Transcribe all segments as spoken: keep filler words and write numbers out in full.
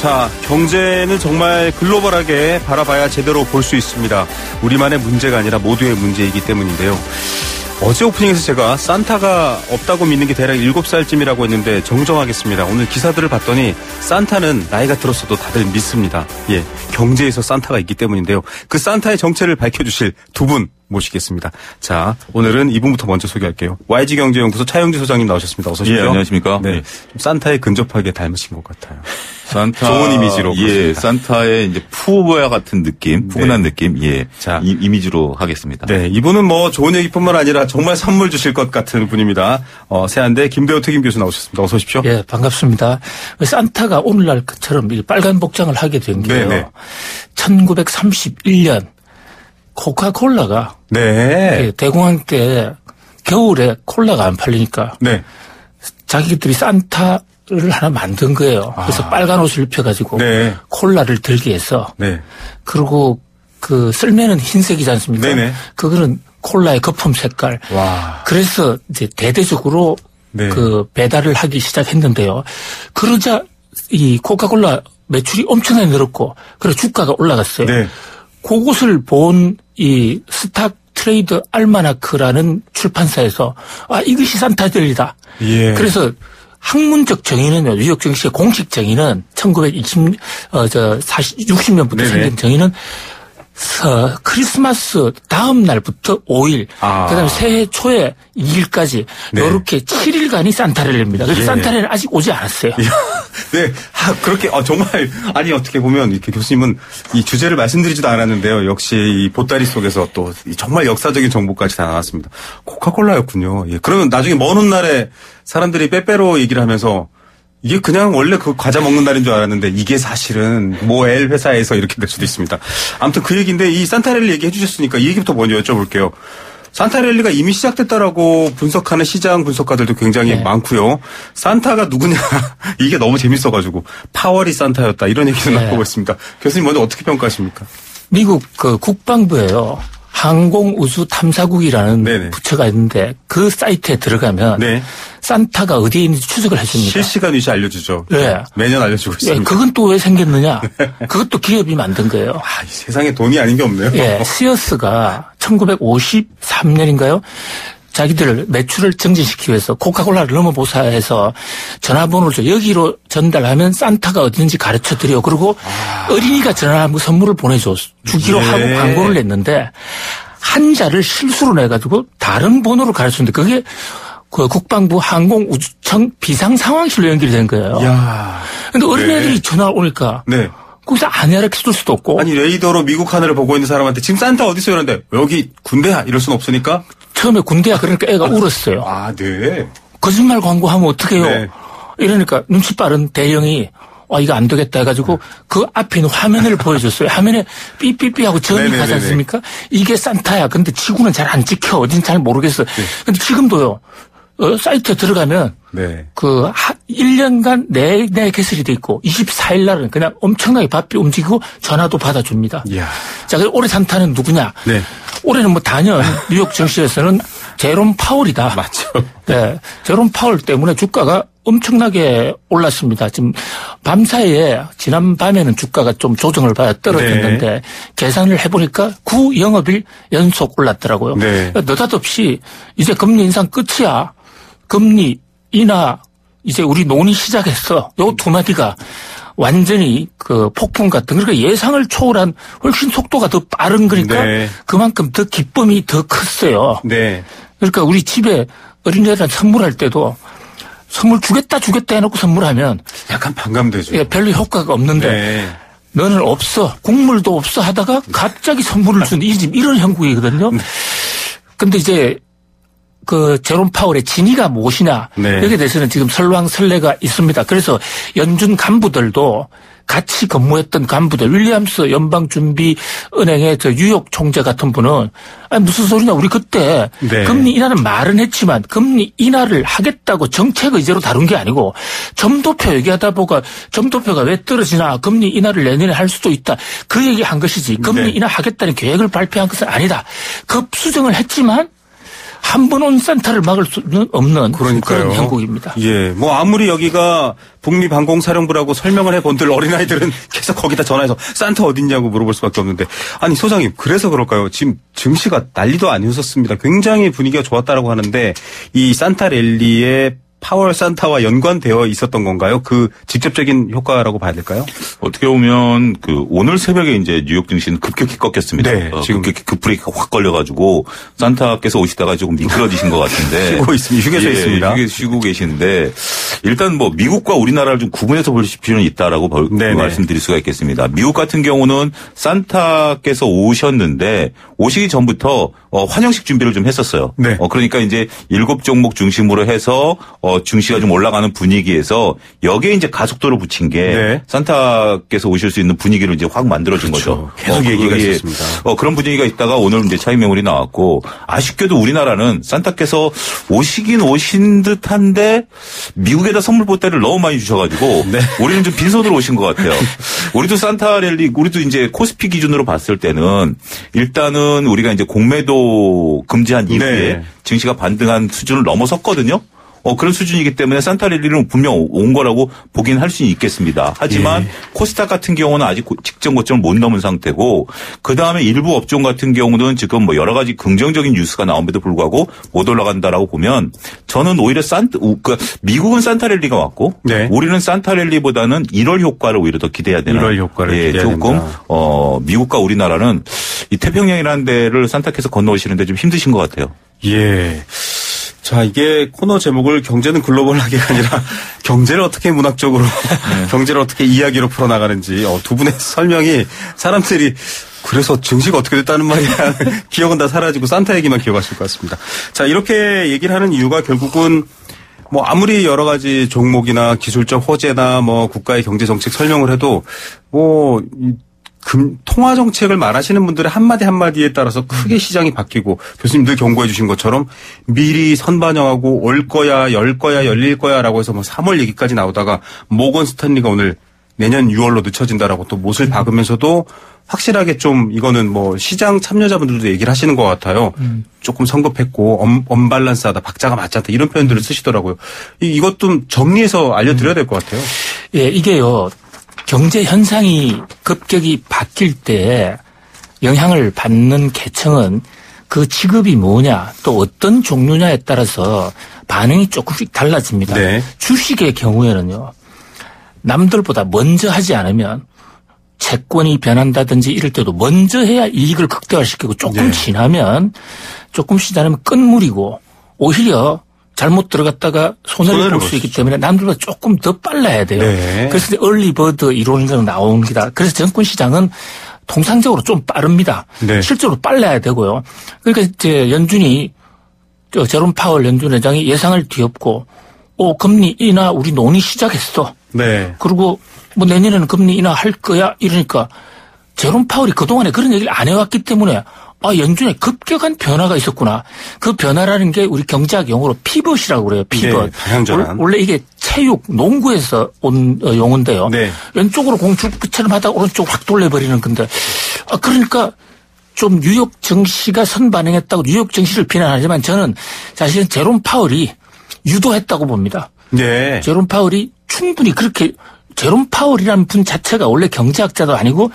자, 경제는 정말 글로벌하게 바라봐야 제대로 볼 수 있습니다. 우리만의 문제가 아니라 모두의 문제이기 때문인데요. 어제 오프닝에서 제가 산타가 없다고 믿는 게 대략 일곱 살쯤이라고 했는데 정정하겠습니다. 오늘 기사들을 봤더니 산타는 나이가 들었어도 다들 믿습니다. 예, 경제에서 산타가 있기 때문인데요. 그 산타의 정체를 밝혀주실 두 분 모시겠습니다. 자, 오늘은 이분부터 먼저 소개할게요. 와이지경제연구소 차영주 소장님 나오셨습니다. 어서 오십시오. 예, 안녕하십니까. 네, 네. 산타에 근접하게 닮으신 것 같아요. 산타. 좋은 이미지로. 예, 그렇습니다. 산타의 이제 푸우보야 같은 느낌, 푸근한 네. 느낌, 예. 자, 이, 이미지로 하겠습니다. 네, 이분은 뭐 좋은 얘기뿐만 아니라 정말 선물 주실 것 같은 분입니다. 어, 세한대 김대호 특임 교수 나오셨습니다. 어서 오십시오. 예, 반갑습니다. 산타가 오늘날 것처럼 빨간 복장을 하게 된 게요. 네네. 천구백삼십일 년 코카콜라가 네. 대공황 때 겨울에 콜라가 안 팔리니까 네. 자기들이 산타를 하나 만든 거예요. 그래서 아. 빨간 옷을 입혀가지고 네. 콜라를 들게 해서 네. 그리고 그 썰매는 흰색이지 않습니까? 네네. 그거는 콜라의 거품 색깔. 와. 그래서 이제 대대적으로 네. 그 배달을 하기 시작했는데요. 그러자 이 코카콜라 매출이 엄청나게 늘었고 그래서 주가가 올라갔어요. 네. 그것을 본 이 스탁 트레이드 알마나크라는 출판사에서 아 이것이 산타 젤리다. 예. 그래서 학문적 정의는요. 뉴욕 증시의 공식 정의는 천구백이십 어 저 사십 육십 년부터 네네. 생긴 정의는 서, 크리스마스 다음 날부터 오 일, 아. 그다음에 새해 초에 이 일까지 네. 이렇게 칠 일간이 산타렐레입니다. 그래서 예. 산타렐레는 아직 오지 않았어요. 네, 아, 그렇게 아, 정말 아니 어떻게 보면 이렇게 교수님은 이 주제를 말씀드리지도 않았는데요. 역시 이 보따리 속에서 또 정말 역사적인 정보까지 다 나왔습니다. 코카콜라였군요. 예. 그러면 나중에 먼 훗날에 사람들이 빼빼로 얘기를 하면서 이게 그냥 원래 그 과자 먹는 날인 줄 알았는데 이게 사실은 모 L 회사에서 이렇게 될 수도 있습니다. 아무튼 그 얘기인데 이 산타랠리 얘기 해주셨으니까 이 얘기부터 먼저 여쭤볼게요. 산타랠리가 이미 시작됐다라고 분석하는 시장 분석가들도 굉장히 네. 많고요. 산타가 누구냐 이게 너무 재밌어가지고 파월이 산타였다 이런 얘기도 네. 나오고 있습니다. 교수님 먼저 어떻게 평가하십니까? 미국 그 국방부에요. 항공우주탐사국이라는 네네. 부처가 있는데 그 사이트에 들어가면 네. 산타가 어디에 있는지 추적을 해줍니다. 실시간 위치 알려주죠. 네. 매년 알려주고 있습니다. 네. 그건 또 왜 생겼느냐. 그것도 기업이 만든 거예요. 아, 세상에 돈이 아닌 게 없네요. 네. 시어스가 천구백오십삼 년인가요? 자기들 매출을 증진시키기 위해서 코카콜라를 넘어보사해서 전화번호를 줘. 여기로 전달하면 산타가 어딘지 가르쳐드려. 그리고 아. 어린이가 전화하면 선물을 보내줘. 주기로 네. 하고 광고를 냈는데 한자를 실수로 내가지고 다른 번호를 가르쳤는데 그게 그 국방부 항공우주청 비상상황실로 연결이 된 거예요. 그런데 어린애들이 네. 전화 오니까 네. 거기서 안 알아채줄 수도 없고. 아니 레이더로 미국 하늘을 보고 있는 사람한테 지금 산타 어디 있어요? 그런데 여기 군대야 이럴 순 없으니까. 처음에 군대야 그러니까 애가 아, 울었어요. 아, 네. 거짓말 광고하면 어떡해요. 네. 이러니까 눈치 빠른 대형이 아, 이거 안 되겠다 해가지고 그 앞에 있는 화면을 보여줬어요. 화면에 삐삐삐 하고 점이 네네네네. 가지 않습니까? 이게 산타야. 근데 지구는 잘 안 찍혀. 어딘지 잘 모르겠어. 네. 근데 지금도요. 어, 사이트에 들어가면 네. 그 일 년간 내내 개설이 돼 있고 이십사 일 날은 그냥 엄청나게 바삐 움직이고 전화도 받아줍니다. 이야. 자, 그럼 올해 산타는 누구냐? 네. 올해는 뭐 단연 뉴욕 증시에서는 제롬 파월이다. 맞죠. 네. 제롬 파월 때문에 주가가 엄청나게 올랐습니다. 지금 밤사이에 지난 밤에는 주가가 좀 조정을 봐야 떨어졌는데 네. 계산을 해보니까 구 영업일 연속 올랐더라고요. 네. 느닷없이 이제 금리 인상 끝이야. 금리 인하 이제 우리 논의 시작했어. 요 두 마디가 완전히 그 폭풍 같은 그러니까 예상을 초월한 훨씬 속도가 더 빠른 거니까 네. 그만큼 더 기쁨이 더 컸어요. 네. 그러니까 우리 집에 어린애들한테 선물할 때도 선물 주겠다 주겠다 해놓고 선물하면 약간 반감되죠. 예, 별로 효과가 없는데 네. 너는 없어 국물도 없어 하다가 갑자기 선물을 준 이 집 이런 형국이거든요. 근데 이제 그 제롬 파월의 진위가 무엇이냐 네. 여기에 대해서는 지금 설왕설래가 있습니다. 그래서 연준 간부들도 같이 근무했던 간부들 윌리엄스 연방준비은행의 저 뉴욕 총재 같은 분은 아니 무슨 소리냐 우리 그때 네. 금리 인하는 말은 했지만 금리 인하를 하겠다고 정책 의제로 다룬 게 아니고 점도표 얘기하다 보니까 점도표가 왜 떨어지나 금리 인하를 내년에 할 수도 있다 그 얘기한 것이지 금리 네. 인하하겠다는 계획을 발표한 것은 아니다. 급수정을 했지만 한 번 온 산타를 막을 수는 없는 그러니까요. 그런 형국입니다. 예, 뭐 아무리 여기가 북미 방공사령부라고 설명을 해본들 어린아이들은 계속 거기다 전화해서 산타 어딨냐고 물어볼 수밖에 없는데 아니 소장님 그래서 그럴까요? 지금 증시가 난리도 아니었었습니다. 굉장히 분위기가 좋았다라고 하는데 이 산타 랠리에 파월 산타와 연관되어 있었던 건가요? 그 직접적인 효과라고 봐야 될까요? 어떻게 보면 그 오늘 새벽에 이제 뉴욕 증시는 급격히 꺾였습니다. 네, 어, 지금 급격히 급브레이크가 확 걸려가지고 산타께서 오시다가 조금 미끄러지신 것 같은데 쉬고 있습니다. 휴게소에 예, 있습니다. 휴게 쉬고 계시는데 일단 뭐 미국과 우리나라를 좀 구분해서 볼 필요는 있다라고 말씀드릴 수가 있겠습니다. 미국 같은 경우는 산타께서 오셨는데 오시기 전부터 어, 환영식 준비를 좀 했었어요. 네. 어, 그러니까 이제 일곱 종목 중심으로 해서 어, 증시가 좀 올라가는 분위기에서 여기에 이제 가속도를 붙인 게 네. 산타께서 오실 수 있는 분위기를 이제 확 만들어준 그렇죠. 거죠. 계속 어, 얘기가 있었습니다. 어, 그런 분위기가 있다가 오늘 이제 차익 매물이 나왔고 아쉽게도 우리나라는 산타께서 오시긴 오신 듯한데 미국에다 선물 보따리를 너무 많이 주셔가지고 네. 우리는 좀 빈손으로 오신 것 같아요. 우리도 산타 랠리, 우리도 이제 코스피 기준으로 봤을 때는 일단은 우리가 이제 공매도 금지한 이후에 네. 증시가 반등한 수준을 넘어섰거든요. 어, 그런 수준이기 때문에 산타 랠리는 분명 온 거라고 보긴 할 수 있겠습니다. 하지만 예. 코스닥 같은 경우는 아직 직전 고점을 못 넘은 상태고 그다음에 일부 업종 같은 경우는 지금 뭐 여러 가지 긍정적인 뉴스가 나옴에도 불구하고 못 올라간다라고 보면 저는 오히려 산타, 그러니까 미국은 산타 랠리가 왔고 네. 우리는 산타 랠리보다는 일월 효과를 오히려 더 기대해야 되나. 일월 효과를 예, 기대해야 조금 된다. 어, 미국과 우리나라는 이 태평양이라는 데를 산타께서 건너오시는데 좀 힘드신 것 같아요. 예. 자, 이게 코너 제목을 경제는 글로벌하게가 아니라 경제를 어떻게 문학적으로, 네. 경제를 어떻게 이야기로 풀어나가는지, 어, 두 분의 설명이 사람들이 그래서 증시가 어떻게 됐다는 말이야. 기억은 다 사라지고 산타 얘기만 기억하실 것 같습니다. 자, 이렇게 얘기를 하는 이유가 결국은 뭐 아무리 여러 가지 종목이나 기술적 호재나 뭐 국가의 경제 정책 설명을 해도 뭐, 금, 통화 정책을 말하시는 분들의 한마디 한마디에 따라서 크게 시장이 바뀌고 교수님 늘 경고해 주신 것처럼 미리 선반영하고 올 거야, 열 거야, 열릴 거야 라고 해서 뭐 삼월 얘기까지 나오다가 모건 스탠리가 오늘 내년 유월로 늦춰진다라고 또 못을 박으면서도 확실하게 좀 이거는 뭐 시장 참여자분들도 얘기를 하시는 것 같아요. 음. 조금 성급했고 엄, 언밸런스하다, 박자가 맞지 않다 이런 표현들을 쓰시더라고요. 이, 이것 좀 정리해서 알려드려야 될 것 같아요. 예, 이게요. 경제 현상이 급격히 바뀔 때 영향을 받는 계층은 그 직업이 뭐냐 또 어떤 종류냐에 따라서 반응이 조금씩 달라집니다. 네. 주식의 경우에는요. 남들보다 먼저 하지 않으면 채권이 변한다든지 이럴 때도 먼저 해야 이익을 극대화시키고 조금 네. 지나면 조금 지나면 끝물이고 오히려 잘못 들어갔다가 손해를 볼 수 있기 때문에 남들보다 조금 더 빨라야 돼요. 네. 그래서 얼리버드 이론이 나옵니다. 그래서 정권시장은 통상적으로 좀 빠릅니다. 네. 실제로 빨라야 되고요. 그러니까 이제 연준이 제롬 파월 연준 회장이 예상을 뒤엎고 오 금리 인하 우리 논의 시작했어. 네. 그리고 뭐 내년에는 금리 인하 할 거야 이러니까 제롬 파월이 그동안에 그런 얘기를 안 해왔기 때문에 아, 연준에 급격한 변화가 있었구나. 그 변화라는 게 우리 경제학 용어로 피벗이라고 그래요. 피벗. 네, 방향전환. 원래 이게 체육, 농구에서 온 용어인데요. 네. 왼쪽으로 공축처럼 하다가 오른쪽 확 돌려버리는 건데. 아, 그러니까 좀 뉴욕 증시가 선반영했다고 뉴욕 증시를 비난하지만 저는 사실은 제롬 파월이 유도했다고 봅니다. 네. 제롬 파월이 충분히 그렇게 제롬 파월이라는 분 자체가 원래 경제학자도 아니고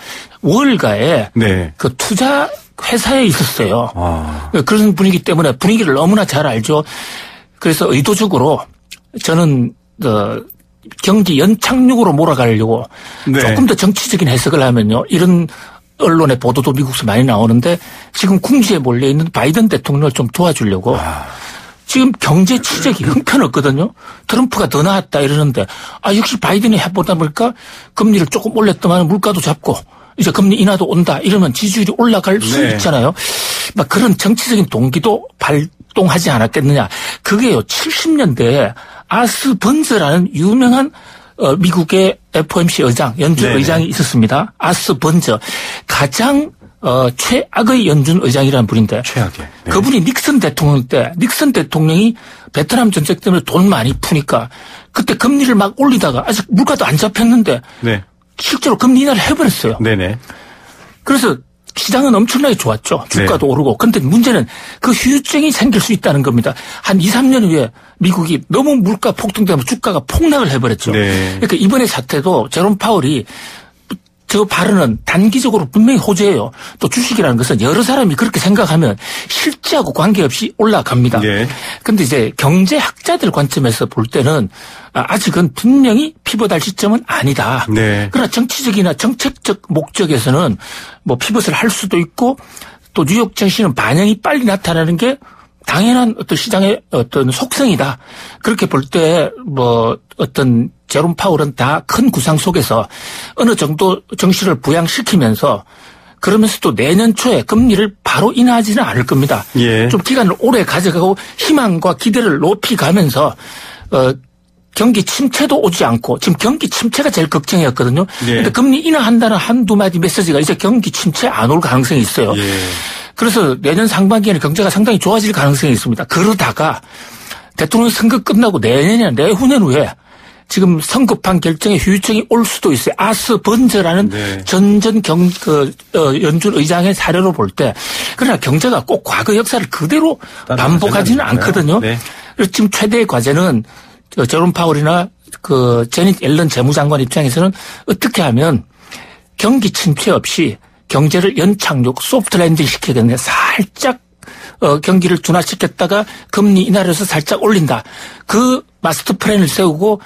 월가에 네. 그 투자 회사에 있었어요. 아. 그런 분위기 때문에 분위기를 너무나 잘 알죠. 그래서 의도적으로 저는 어, 경기 연착륙으로 몰아가려고 네. 조금 더 정치적인 해석을 하면요. 이런 언론의 보도도 미국에서 많이 나오는데 지금 궁지에 몰려있는 바이든 대통령을 좀 도와주려고 아. 지금 경제 치적이 형편없거든요. 트럼프가 더 나았다 이러는데 아 역시 바이든이 해보다 보니까 금리를 조금 올렸더만 물가도 잡고 이제 금리 인하도 온다 이러면 지지율이 올라갈 네. 수 있잖아요. 막 그런 정치적인 동기도 발동하지 않았겠느냐. 그게요. 칠십 년대에 아스 번저라는 유명한 어, 미국의 에프오엠씨 의장, 연준 네네. 의장이 있었습니다. 아스 번저. 가장 어, 최악의 연준 의장이라는 분인데. 최악의. 네. 그분이 닉슨 대통령 때, 닉슨 대통령이 베트남 전쟁 때문에 돈 많이 푸니까 그때 금리를 막 올리다가 아직 물가도 안 잡혔는데. 네. 실제로 금리 인하를 해버렸어요. 네네. 그래서 시장은 엄청나게 좋았죠. 주가도 네. 오르고. 그런데 문제는 그 후유증이 생길 수 있다는 겁니다. 한 이, 삼 년 후에 미국이 너무 물가 폭등되면 주가가 폭락을 해버렸죠. 네. 그러니까 이번에 사태도 제롬 파월이 저 발언은 단기적으로 분명히 호재예요. 또 주식이라는 것은 여러 사람이 그렇게 생각하면 실제하고 관계없이 올라갑니다. 그런데 네. 이제 경제학자들 관점에서 볼 때는 아직은 분명히 피벗할 시점은 아니다. 네. 그러나 정치적이나 정책적 목적에서는 뭐 피벗을 할 수도 있고 또 뉴욕 증시는 반영이 빨리 나타나는 게 당연한 어떤 시장의 어떤 속성이다. 그렇게 볼 때 뭐 어떤 제롬 파월은 다 큰 구상 속에서 어느 정도 정시를 부양시키면서 그러면서도 내년 초에 금리를 바로 인하하지는 않을 겁니다. 예. 좀 기간을 오래 가져가고 희망과 기대를 높이 가면서 어 경기 침체도 오지 않고 지금 경기 침체가 제일 걱정이었거든요. 그런데 예. 금리 인하한다는 한두 마디 메시지가 이제 경기 침체 안 올 가능성이 있어요. 예. 그래서 내년 상반기에는 경제가 상당히 좋아질 가능성이 있습니다. 그러다가 대통령 선거 끝나고 내년이나 내후년 후에 지금 성급한 결정에 후유증이 올 수도 있어요. 아스 번저라는 네. 전전 경, 그, 어, 연준 의장의 사례로 볼 때 그러나 경제가 꼭 과거 역사를 그대로 반복하지는 않거든요. 네. 그래서 지금 최대의 과제는 제롬 파월이나 그 제닛 옐런 재무장관 입장에서는 어떻게 하면 경기 침체 없이 경제를 연착륙 소프트 랜딩 시키겠네. 살짝 어, 경기를 둔화시켰다가 금리 인하를 해서 살짝 올린다. 그 마스터 플랜을 세우고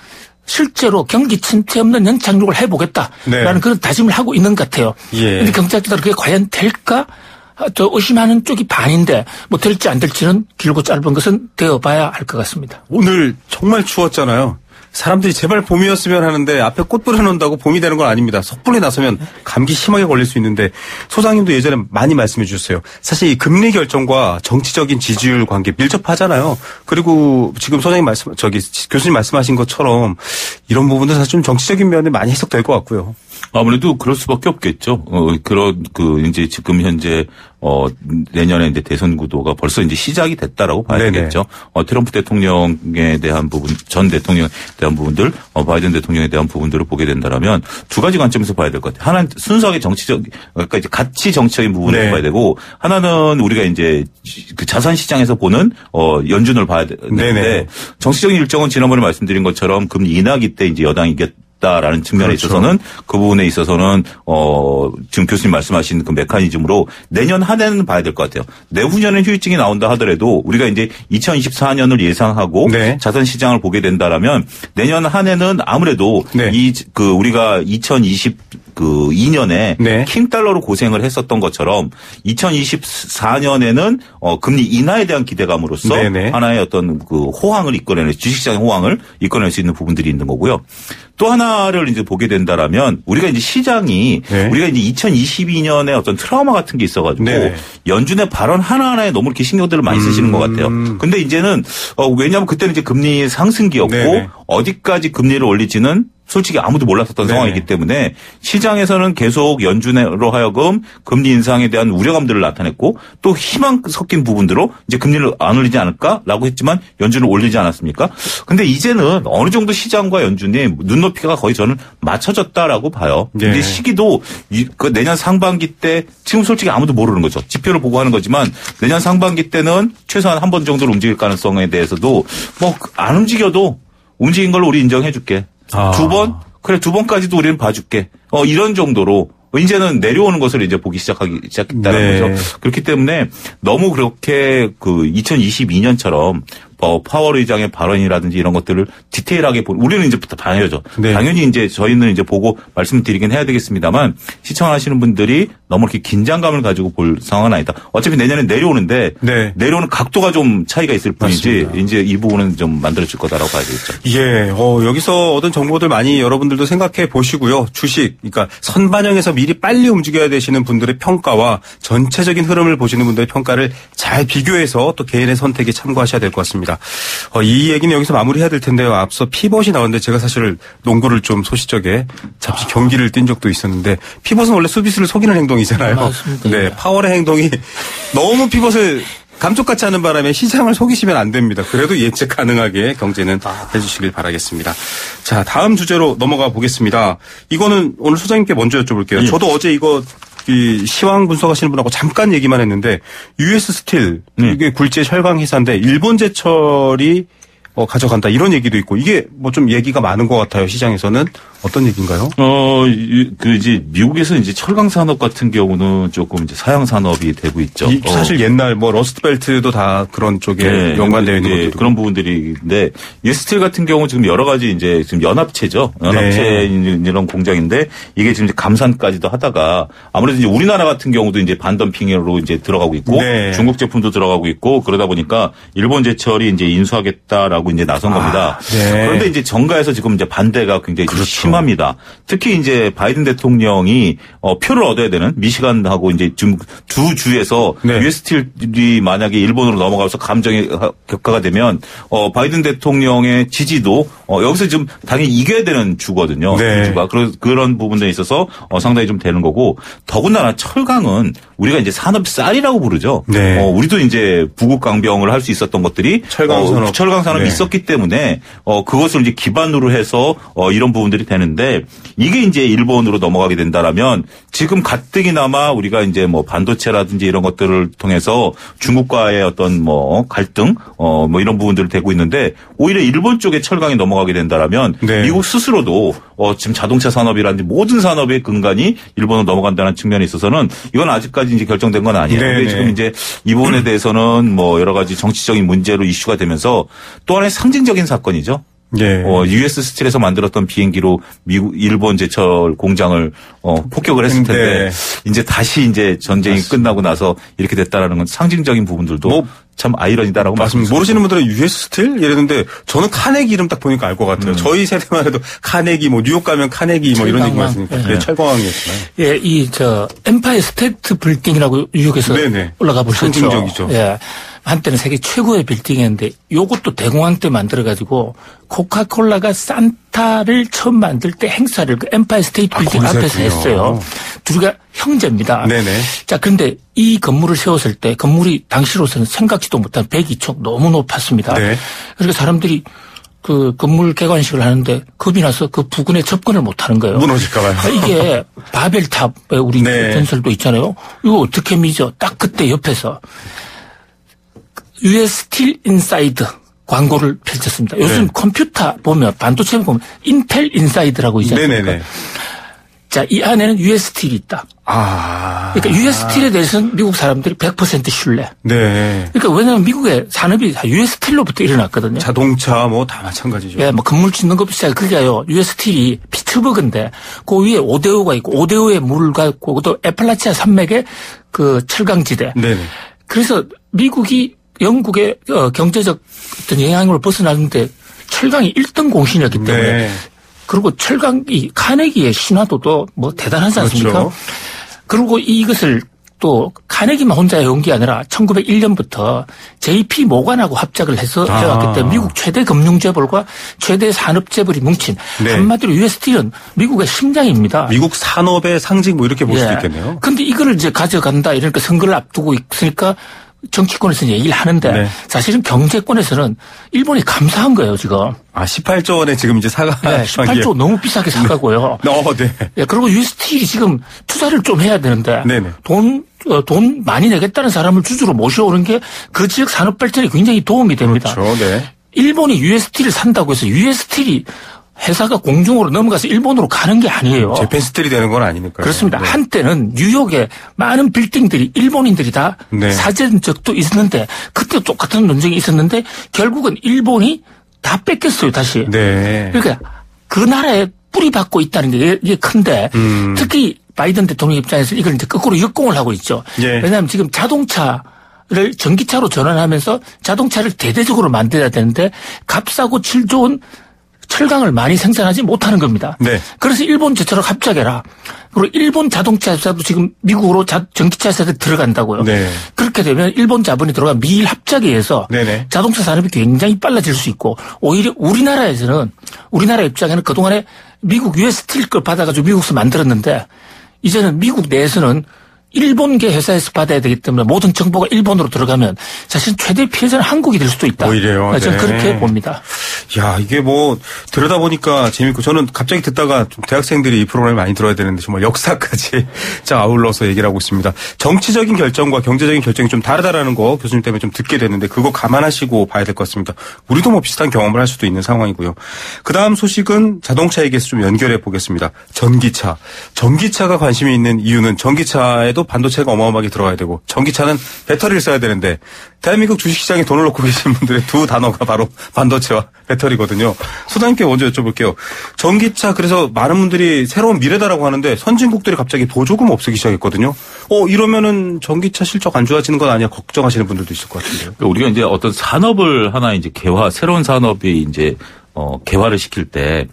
실제로 경기 침체 없는 연착륙을 해보겠다라는 네. 그런 다짐을 하고 있는 것 같아요. 그런데 예. 경제학자들은 그게 과연 될까? 저 의심하는 쪽이 반인데 뭐 될지 안 될지는 길고 짧은 것은 되어봐야 할 것 같습니다. 오늘 정말 추웠잖아요. 사람들이 제발 봄이었으면 하는데 앞에 꽃 뿌려놓는다고 봄이 되는 건 아닙니다. 석불이 나서면 감기 심하게 걸릴 수 있는데 소장님도 예전에 많이 말씀해 주셨어요. 사실 이 금리 결정과 정치적인 지지율 관계 밀접하잖아요. 그리고 지금 소장님 말씀, 저기 교수님 말씀하신 것처럼 이런 부분도 사실 좀 정치적인 면에 많이 해석될 것 같고요. 아무래도 그럴 수밖에 없겠죠. 어, 그런, 그, 이제 지금 현재, 어, 내년에 이제 대선 구도가 벌써 이제 시작이 됐다라고 봐야 네네. 되겠죠. 어, 트럼프 대통령에 대한 부분, 전 대통령에 대한 부분들, 어, 바이든 대통령에 대한 부분들을 보게 된다라면 두 가지 관점에서 봐야 될 것 같아요. 하나는 순수하게 정치적, 그러니까 이제 가치 정치적인 부분을 네. 봐야 되고, 하나는 우리가 이제 그 자산 시장에서 보는, 어, 연준을 봐야 되는데, 네네. 정치적인 일정은 지난번에 말씀드린 것처럼 금리 인하기 때 이제 여당이 이겼 라는 측면에 그렇죠. 있어서는 그 부분에 있어서는 어 지금 교수님 말씀하신 그 메커니즘으로 내년 한 해는 봐야 될 것 같아요. 내후년에 휴유증이 나온다 하더라도 우리가 이제 이천이십사 년을 예상하고 네. 자산 시장을 보게 된다라면 내년 한 해는 아무래도 네. 이 그 우리가 이천이십 그 이 년에 네. 킹 달러로 고생을 했었던 것처럼 이천이십사 년에는 어 금리 인하에 대한 기대감으로써 네네. 하나의 어떤 그 호황을 이끌어낼 주식시장의 호황을 이끌어낼 수 있는 부분들이 있는 거고요. 또 하나를 이제 보게 된다라면 우리가 이제 시장이 네. 우리가 이제 이천이십이 년에 어떤 트라우마 같은 게 있어가지고 네. 연준의 발언 하나하나에 너무 이렇게 신경들을 많이 쓰시는 음. 것 같아요. 근데 이제는 어 왜냐하면 그때는 이제 금리 상승기였고 네네. 어디까지 금리를 올릴지는 솔직히 아무도 몰랐었던 네네. 상황이기 때문에 시장에서는 계속 연준으로 하여금 금리 인상에 대한 우려감들을 나타냈고 또 희망 섞인 부분들로 이제 금리를 안 올리지 않을까라고 했지만 연준을 올리지 않았습니까? 근데 이제는 어느 정도 시장과 연준이 눈높이가 거의 저는 맞춰졌다라고 봐요. 네. 근데 시기도 그 내년 상반기 때 지금 솔직히 아무도 모르는 거죠. 지표를 보고 하는 거지만 내년 상반기 때는 최소한 한 번 정도는 움직일 가능성에 대해서도 뭐 안 움직여도 움직인 걸로 우리 인정해 줄게. 아. 두 번? 그래, 두 번까지도 우리는 봐줄게. 어, 이런 정도로. 이제는 내려오는 것을 이제 보기 시작하기, 시작했다는 네. 거죠. 그렇기 때문에 너무 그렇게 그 이천이십이 년처럼 어, 파월 의장의 발언이라든지 이런 것들을 디테일하게 보, 우리는 이제 당연하죠. 네. 당연히 이제 저희는 이제 보고 말씀드리긴 해야 되겠습니다만 시청하시는 분들이 너무 이렇게 긴장감을 가지고 볼 상황은 아니다. 어차피 내년에 내려오는데 네. 내려오는 각도가 좀 차이가 있을 뿐이지 맞습니다. 이제 이 부분은 좀 만들어질 거다라고 봐야 되겠죠. 예, 어, 여기서 얻은 정보들 많이 여러분들도 생각해 보시고요. 주식, 그러니까 선반영에서 미리 빨리 움직여야 되시는 분들의 평가와 전체적인 흐름을 보시는 분들의 평가를 잘 비교해서 또 개인의 선택에 참고하셔야 될 것 같습니다. 어, 이 얘기는 여기서 마무리해야 될 텐데요. 앞서 피벗이 나왔는데 제가 사실 농구를 좀 소시적에 잠시 경기를 뛴 적도 있었는데 피벗은 원래 수비수를 속이는 행동이잖아요. 맞습니다. 네, 파월의 행동이 너무 피벗을 감쪽같이 하는 바람에 시장을 속이시면 안 됩니다. 그래도 예측 가능하게 경제는 아. 해주시길 바라겠습니다. 자, 다음 주제로 넘어가 보겠습니다. 이거는 오늘 소장님께 먼저 여쭤볼게요. 예. 저도 어제 이거 이 시황 분석하시는 분하고 잠깐 얘기만 했는데 유에스 스틸 네. 이게 굴지의 철강 회사인데 일본 제철이 어, 가져간다 이런 얘기도 있고 이게 뭐 좀 얘기가 많은 것 같아요 시장에서는. 어떤 얘기인가요? 어, 그 이제 미국에서 이제 철강 산업 같은 경우는 조금 이제 사양 산업이 되고 있죠. 이, 사실 어. 옛날 뭐 러스트벨트도 다 그런 쪽에 네, 연관되어 있는 네, 것들 그런 부분들인데 유에스스틸 같은 경우 지금 여러 가지 이제 지금 연합체죠. 연합체 네. 이런 공장인데 이게 지금 이제 감산까지도 하다가 아무래도 이제 우리나라 같은 경우도 이제 반덤핑으로 이제 들어가고 있고 네. 중국 제품도 들어가고 있고 그러다 보니까 일본 제철이 이제 인수하겠다라고 이제 나선 아, 겁니다. 네. 그런데 이제 정가에서 지금 이제 반대가 굉장히 그렇죠. 심 합니다. 특히 이제 바이든 대통령이 어, 표를 얻어야 되는 미시간하고 이제 지금 두 주에서 네. 유에스스틸이 만약에 일본으로 넘어가서 감정이 격화가 되면 어, 바이든 대통령의 지지도 어, 여기서 좀 당연히 이겨야 되는 주거든요. 네. 주가 그런 그런 부분에 있어서 어, 상당히 좀 되는 거고 더군다나 철강은 우리가 이제 산업 쌀이라고 부르죠. 네. 어, 우리도 이제 부국 강병을 할 수 있었던 것들이 철강 산업 어, 철강 산업이 네. 있었기 때문에 어, 그것을 이제 기반으로 해서 어, 이런 부분들이 되는데. 이게 이제 일본으로 넘어가게 된다라면 지금 가뜩이나마 우리가 이제 뭐 반도체라든지 이런 것들을 통해서 중국과의 어떤 뭐 갈등 어 뭐 이런 부분들을 되고 있는데 오히려 일본 쪽에 철강이 넘어가게 된다라면 네. 미국 스스로도 어 지금 자동차 산업이라든지 모든 산업의 근간이 일본으로 넘어간다는 측면에 있어서는 이건 아직까지 이제 결정된 건 아니에요. 네, 근데 네. 지금 이제 이 부분에 대해서는 뭐 여러 가지 정치적인 문제로 이슈가 되면서 또 하나의 상징적인 사건이죠. 네. 어, 유에스 스틸에서 만들었던 비행기로 미국, 일본 제철 공장을 어, 폭격을 했을 텐데, 네. 이제 다시 이제 전쟁이 맞습니다. 끝나고 나서 이렇게 됐다라는 건 상징적인 부분들도 뭐, 참 아이러니다라고 말씀드립니다. 모르시는 분들은 유에스 스틸? 이랬는데 저는 카네기 이름 딱 보니까 알 것 같아요. 음. 저희 세대만 해도 카네기, 뭐 뉴욕 가면 카네기 뭐 이런 얘기만 했으니까. 네. 네, 철강왕이었구나. 예, 이, 저, 엠파이어 스테이트 빌딩이라고 뉴욕에서 네네. 올라가 보셨죠. 상징적이죠. 예. 한때는 세계 최고의 빌딩이었는데 요것도 대공황 때 만들어가지고 코카콜라가 산타를 처음 만들 때 행사를 그 엠파이어 스테이트 빌딩 아, 앞에서 했어요. 둘이가 형제입니다. 네네. 자, 그런데 이 건물을 세웠을 때 건물이 당시로서는 생각지도 못한 백이 촉 너무 높았습니다. 네. 그러니까 사람들이 그 건물 개관식을 하는데 겁이 나서 그 부근에 접근을 못 하는 거예요. 무너질까 봐요. 이게 바벨탑에 우리 네. 전설도 있잖아요. 이거 어떻게 믿죠? 딱 그때 옆에서 유에스 스틸 인사이드 광고를 펼쳤습니다. 요즘 네. 컴퓨터 보면 반도체 보면 인텔 인사이드라고 있잖아요. 네네네. 자, 이 안에는 유에스 스틸이 있다. 아. 그러니까 유에스 스틸에 대해서는 미국 사람들이 백 퍼센트 신뢰. 네. 그러니까 왜냐하면 미국의 산업이 다 유에스 스틸로부터 일어났거든요. 자동차 뭐 다 마찬가지죠. 예, 뭐 건물 짓는 것부터 시작해. 그게요. 유에스 스틸이 피츠버그인데 그 위에 오데오가 있고 오데오의 물과 있고 또 애플라치아 산맥의 그 철강지대. 네. 그래서 미국이 영국의 어, 경제적 어떤 영향을 벗어나는데 철강이 일 등 공신이었기 때문에 네. 그리고 철강이 카네기의 신화도도 뭐 대단하지 않습니까? 그렇죠. 그리고 이것을 또 카네기만 혼자 해온 게 아니라 천구백일 년부터 제이피 모간하고 합작을 해서 아. 해왔기 때문에 미국 최대 금융재벌과 최대 산업재벌이 뭉친 네. 한마디로 유에스 스틸은 미국의 심장입니다. 미국 산업의 상징 뭐 이렇게 볼 수도 예. 있겠네요. 그런데 이거를 이제 가져간다 이러니까 선거를 앞두고 있으니까 정치권에서 얘기를 하는데 네. 사실은 경제권에서는 일본이 감사한 거예요, 지금. 아, 십팔 조 원에 지금 이제 사가. 네, 십팔 조 너무 비싸게 사가고요. 네. 어, 네. 네, 그리고 유에스 스틸이 지금 투자를 좀 해야 되는데 네네. 돈, 어, 돈 많이 내겠다는 사람을 주주로 모셔오는 게 그 지역 산업 발전에 굉장히 도움이 됩니다. 그렇죠, 네. 일본이 유에스 스틸을 산다고 해서 유에스 스틸이 회사가 공중으로 넘어가서 일본으로 가는 게 아니에요. 재팬 스틸이 되는 건 아니니까요. 그렇습니다. 네. 한때는 뉴욕에 많은 빌딩들이 일본인들이 다 네. 사재된 적도 있었는데 그때 똑같은 논쟁이 있었는데 결국은 일본이 다 뺏겼어요, 다시. 네. 그러니까 그 나라에 뿌리 받고 있다는 게 이게 큰데 음. 특히 바이든 대통령 입장에서 이걸 이제 거꾸로 역공을 하고 있죠. 예. 왜냐하면 지금 자동차 를 전기차로 전환하면서 자동차를 대대적으로 만들어야 되는데 값싸고 질 좋은 철강을 많이 생산하지 못하는 겁니다. 네. 그래서 일본 제철을 합작해라. 그리고 일본 자동차 회사도 지금 미국으로 자, 전기차 회사들이 들어간다고요. 네. 그렇게 되면 일본 자본이 들어가 미일 합작에 의해서 네네. 자동차 산업이 굉장히 빨라질 수 있고 오히려 우리나라에서는 우리나라 입장에는 그동안에 미국 유에스 스틸 걸 받아가지고 미국에서 만들었는데 이제는 미국 내에서는 일본계 회사에서 받아야 되기 때문에 모든 정보가 일본으로 들어가면 사실 최대 피해자는 한국이 될 수도 있다. 오히려요. 저는 네. 그렇게 봅니다. 야, 이게 뭐 들여다보니까 재밌고 저는 갑자기 듣다가 좀 대학생들이 이 프로그램을 많이 들어야 되는데 정말 역사까지 자 아울러서 얘기를 하고 있습니다. 정치적인 결정과 경제적인 결정이 좀 다르다라는 거 교수님 때문에 좀 듣게 됐는데 그거 감안하시고 봐야 될 것 같습니다. 우리도 뭐 비슷한 경험을 할 수도 있는 상황이고요. 그다음 소식은 자동차 얘기에서 좀 연결해 보겠습니다. 전기차. 전기차가 관심이 있는 이유는 전기차에도 반도체가 어마어마하게 들어가야 되고 전기차는 배터리를 써야 되는데 대한민국 주식시장에 돈을 넣고 계신 분들의 두 단어가 바로 반도체와 배터리거든요. 소장님께 먼저 여쭤볼게요. 전기차 그래서 많은 분들이 새로운 미래다라고 하는데 선진국들이 갑자기 보조금 없애기 시작했거든요. 어 이러면은 전기차 실적 안 좋아지는 건 아니야 걱정하시는 분들도 있을 것 같은데요. 그러니까 우리가 이제 어떤 산업을 하나 이제 개화 새로운 산업이 이제 어 개화를 시킬 때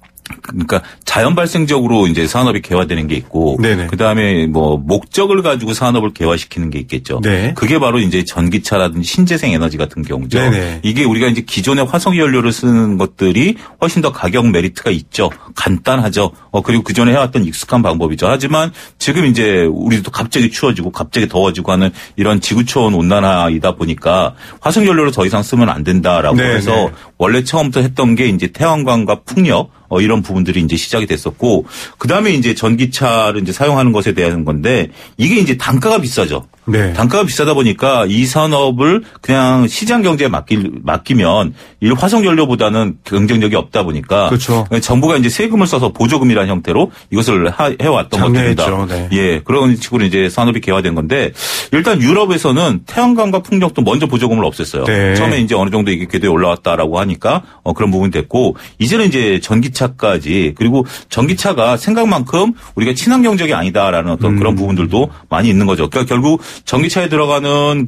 그러니까 자연 발생적으로 이제 산업이 개화되는 게 있고, 네네. 그다음에 뭐 목적을 가지고 산업을 개화시키는 게 있겠죠. 네. 그게 바로 이제 전기차라든지 신재생 에너지 같은 경우죠. 네네. 이게 우리가 이제 기존의 화석 연료를 쓰는 것들이 훨씬 더 가격 메리트가 있죠. 간단하죠. 어 그리고 그 전에 해왔던 익숙한 방법이죠. 하지만 지금 이제 우리도 갑자기 추워지고 갑자기 더워지고 하는 이런 지구촌 온난화이다 보니까 화석 연료를 더 이상 쓰면 안 된다라고 네네. 해서 원래 처음부터 했던 게 이제 태양광과 풍력. 어, 이런 부분들이 이제 시작이 됐었고, 그 다음에 이제 전기차를 이제 사용하는 것에 대한 건데, 이게 이제 단가가 비싸죠. 네. 단가가 비싸다 보니까 이 산업을 그냥 시장 경제에 맡기, 맡기면 이 화석 연료보다는 경쟁력이 없다 보니까. 그렇죠. 정부가 이제 세금을 써서 보조금이라는 형태로 이것을 하, 해왔던 것들입니다. 네. 예. 그런 식으로 이제 산업이 개화된 건데, 일단 유럽에서는 태양광과 풍력도 먼저 보조금을 없앴어요. 네. 처음에 이제 어느 정도 이게 궤도에 올라왔다라고 하니까 어, 그런 부분이 됐고, 이제는 이제 전기 차까지 그리고 전기차가 생각만큼 우리가 친환경적이 아니다라는 어떤 음. 그런 부분들도 많이 있는 거죠. 그러니까 결국 전기차에 들어가는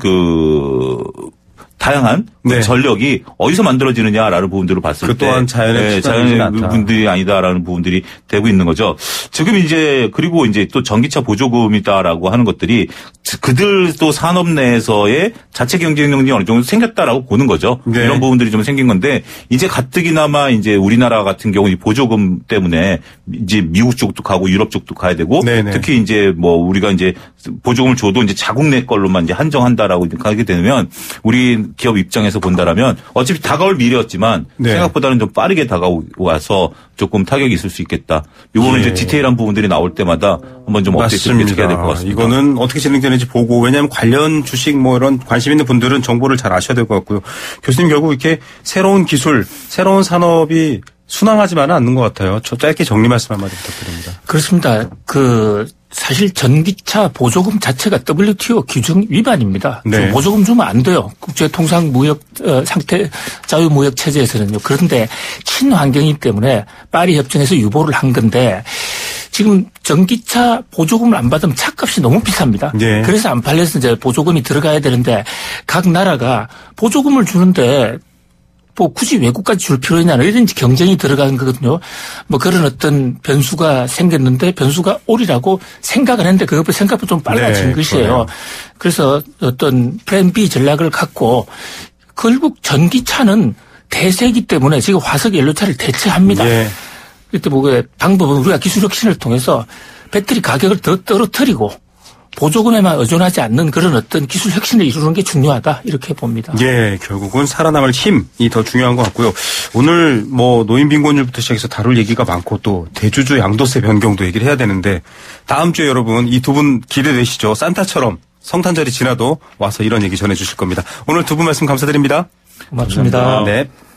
그 다양한 네. 전력이 어디서 만들어지느냐라는 부분들을 봤을 그 또한 때 자연의 네, 자연의 부분들이 아니다라는 부분들이 되고 있는 거죠. 지금 이제 그리고 이제 또 전기차 보조금이다라고 하는 것들이 그들도 산업 내에서의 자체 경쟁력이 어느 정도 생겼다라고 보는 거죠. 네. 이런 부분들이 좀 생긴 건데 이제 가뜩이나마 이제 우리나라 같은 경우 이 보조금 때문에 이제 미국 쪽도 가고 유럽 쪽도 가야 되고 네네. 특히 이제 뭐 우리가 이제 보조금을 줘도 이제 자국 내 걸로만 이제 한정한다라고 가게 되면 우리 기업 입장에서 본다라면 어차피 다가올 미래였지만 네. 생각보다는 좀 빠르게 다가와서 조금 타격이 있을 수 있겠다. 이거는 예. 이제 디테일한 부분들이 나올 때마다 한번 좀 업데이트를 해야 될 것 같습니다. 이거는 어떻게 진행되는지 보고 왜냐하면 관련 주식 뭐 이런 관심 있는 분들은 정보를 잘 아셔야 될 것 같고요. 교수님 결국 이렇게 새로운 기술, 새로운 산업이 순항하지만은 않는 것 같아요. 저 짧게 정리 말씀 한마디 부탁드립니다. 그렇습니다. 그 사실 전기차 보조금 자체가 더블유티오 규정 위반입니다. 네. 보조금 주면 안 돼요. 국제통상무역 상태 자유무역 체제에서는요. 그런데 친환경이기 때문에 파리 협정에서 유보를 한 건데 지금 전기차 보조금을 안 받으면 차값이 너무 비쌉니다. 네. 그래서 안 팔려서 이제 보조금이 들어가야 되는데 각 나라가 보조금을 주는데 뭐 굳이 외국까지 줄 필요 있냐 이런 경쟁이 들어가는 거거든요. 뭐 그런 어떤 변수가 생겼는데 변수가 오리라고 생각을 했는데 그것보다 생각보다 좀 빨라진 네, 것이에요. 그래요. 그래서 어떤 플랜 B 전략을 갖고 결국 전기차는 대세이기 때문에 지금 화석 연료차를 대체합니다. 네. 그때 뭐 방법은 우리가 기술 혁신을 통해서 배터리 가격을 더 떨어뜨리고 보조금에만 의존하지 않는 그런 어떤 기술 혁신을 이루는 게 중요하다 이렇게 봅니다. 예, 결국은 살아남을 힘이 더 중요한 것 같고요. 오늘 뭐 노인 빈곤율부터 시작해서 다룰 얘기가 많고 또 대주주 양도세 변경도 얘기를 해야 되는데 다음 주에 여러분 이 두 분 기대되시죠? 산타처럼 성탄절이 지나도 와서 이런 얘기 전해주실 겁니다. 오늘 두 분 말씀 감사드립니다. 고맙습니다. 네.